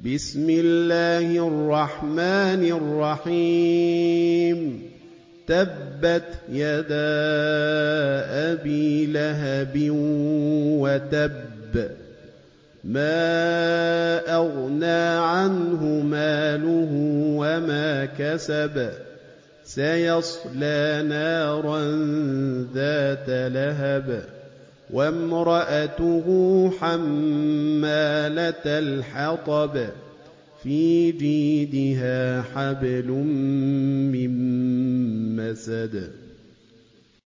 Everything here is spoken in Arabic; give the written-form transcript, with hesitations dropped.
بسم الله الرحمن الرحيم تبت يدا أبي لهب وتب ما أغنى عنه ماله وما كسب سيصلى نارا ذات لهب وامرأته حمالة الحطب في جيدها حبل من مسد